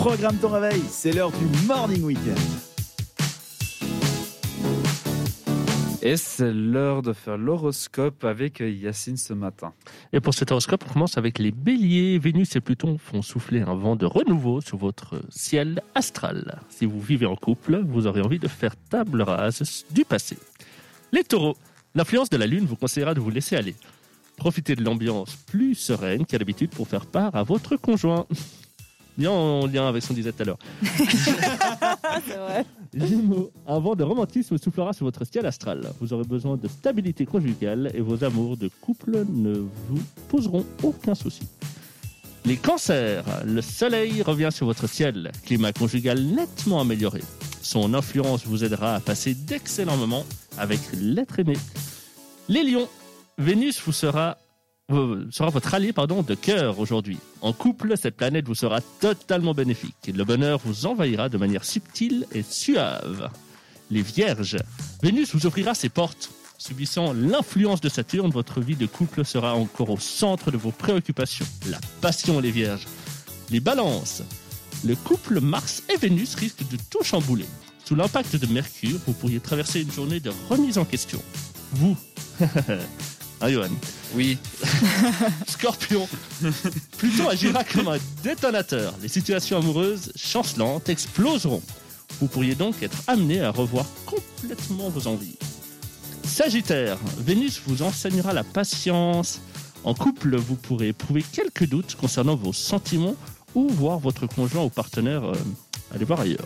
Programme ton réveil, c'est l'heure du Morning Weekend. Et c'est l'heure de faire l'horoscope avec Yacine ce matin. Et pour cet horoscope, on commence avec les béliers. Vénus et Pluton font souffler un vent de renouveau sur votre ciel astral. Si vous vivez en couple, vous aurez envie de faire table rase du passé. Les taureaux, l'influence de la lune vous conseillera de vous laisser aller. Profitez de l'ambiance plus sereine qu'à l'habitude pour faire part à votre conjoint. Bien en lien avec ce qu'on disait tout à l'heure. C'est vrai. Gémeaux, un vent de romantisme soufflera sur votre ciel astral. Vous aurez besoin de stabilité conjugale et vos amours de couple ne vous poseront aucun souci. Les cancers, le soleil revient sur votre ciel. Climat conjugal nettement amélioré. Son influence vous aidera à passer d'excellents moments avec l'être aimé. Les lions, Vénus vous sera votre allié de cœur aujourd'hui. En couple, cette planète vous sera totalement bénéfique. Le bonheur vous envahira de manière subtile et suave. Les vierges, Vénus vous ouvrira ses portes. Subissant l'influence de Saturne, votre vie de couple sera encore au centre de vos préoccupations. La passion, les vierges. Les balances, le couple Mars et Vénus risque de tout chambouler. Sous l'impact de Mercure, vous pourriez traverser une journée de remise en question. Vous, Johan. Oui. Scorpion, Pluton agira comme un détonateur. Les situations amoureuses chancelantes exploseront. Vous pourriez donc être amené à revoir complètement vos envies. Sagittaire, Vénus vous enseignera la patience. En couple, vous pourrez éprouver quelques doutes concernant vos sentiments ou voir votre conjoint ou partenaire aller voir ailleurs.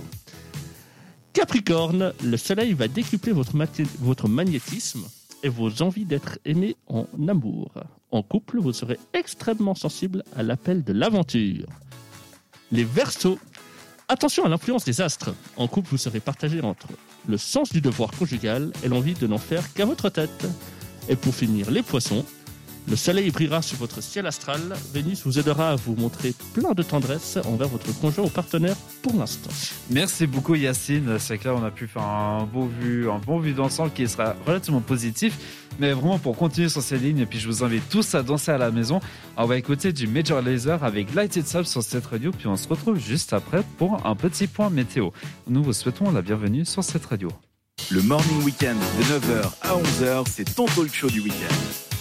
Capricorne, le soleil va décupler votre magnétisme et vos envies d'être aimé en amour. En couple, vous serez extrêmement sensible à l'appel de l'aventure. Les Verseaux, attention à l'influence des astres. En couple, vous serez partagé entre le sens du devoir conjugal et l'envie de n'en faire qu'à votre tête. Et pour finir, les Poissons, le soleil brillera sur votre ciel astral. Vénus vous aidera à vous montrer plein de tendresse envers votre conjoint ou partenaire pour l'instant. Merci beaucoup Yacine. C'est clair, on a pu faire un bon vu d'ensemble qui sera relativement positif. Mais vraiment pour continuer sur ces lignes, et puis je vous invite tous à danser à la maison. On va écouter du Major Lazer avec Light It Up sur cette radio. Puis on se retrouve juste après pour un petit point météo. Nous vous souhaitons la bienvenue sur cette radio. Le Morning Weekend de 9h à 11h, c'est ton talk show du week-end.